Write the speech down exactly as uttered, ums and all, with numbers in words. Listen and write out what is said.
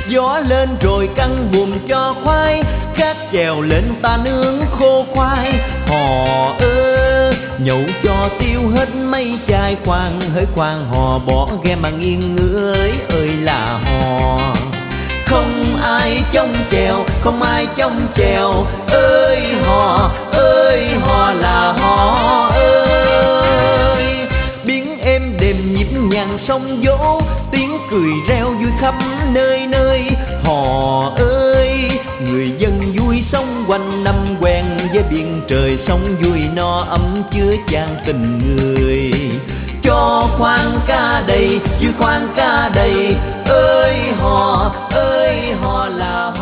Gió lên rồi căng buồm cho khoai, gác chèo lên ta nướng khô khoai. Hò ơ nhậu cho tiêu hết mấy chai khoan, hỡi khoan hò bỏ ghe mà nghiêng ngưỡi ơi là hò. Không ai trông chèo, không ai trông chèo, ơi hò, ơi hò là hò ơi. Biến êm đềm nhịp nhàng sông dỗ, tiếng cười reo vui khắp nơi nơi. Hò ơi người dân vui sống quanh năm quen với biển trời sông vui no ấm chứa chan tình người. Cho khoan ca đầy, vui khoan ca đầy, ơi hò, ơi hò là